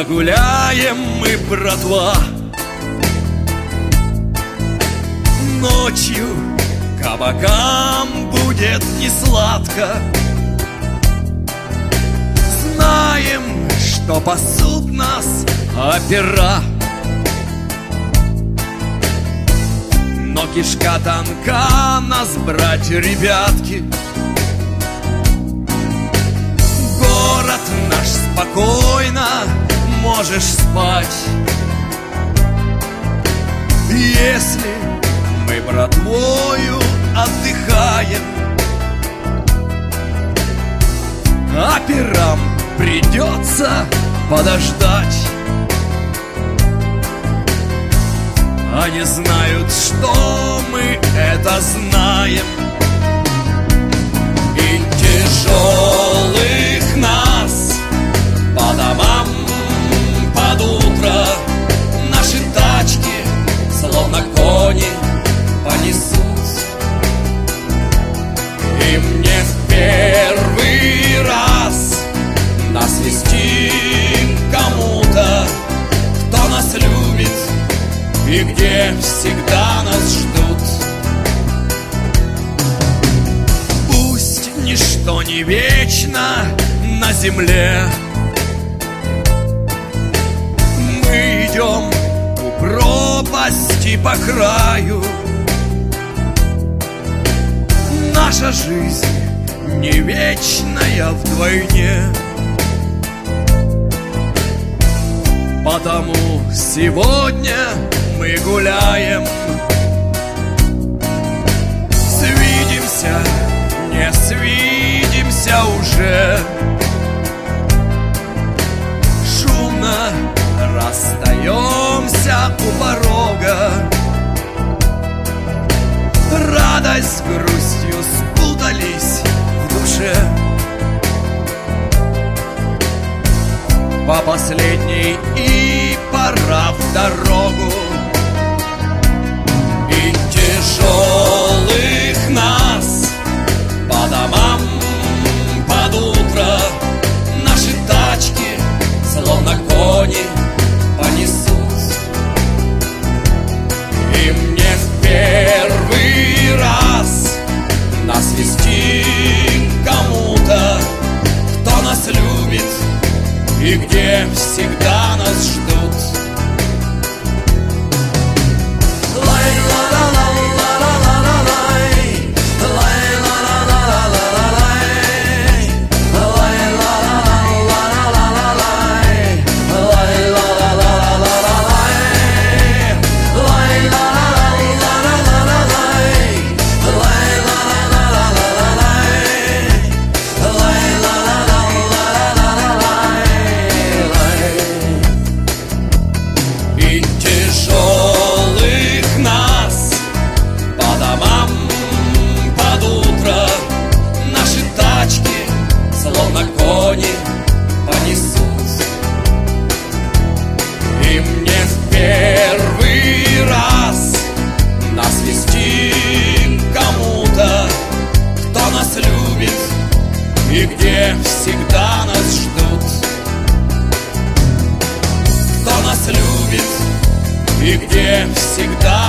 Загуляем мы, братва, ночью кабакам будет несладко. Знаем, что пасут нас опера, но кишка тонка нас брать, ребятки. Город наш спокойно можешь спать, если мы братвою отдыхаем. Операм придется подождать. Они знают, что мы это знаем. И тяжелых нас по домам под утро наши тачки, словно кони, понесут. И мне в первый раз насвистим кому-то, кто нас любит и где всегда нас ждут. Пусть ничто не вечно на земле, мы идем у пропасти по краю. Наша жизнь не вечная вдвойне, потому сегодня мы гуляем. Свидимся, не свидимся уже, шумно расстаемся у порога. Радость с грустью спутались в душе. По последней и пора в дорогу. И тяжелых нас по домам под утро наши тачки, словно кони, понесут. И мне в первый раз насвистим кому-то, кто нас любит и где всегда нас ждут. И где всегда нас ждут. Кто нас любит и где всегда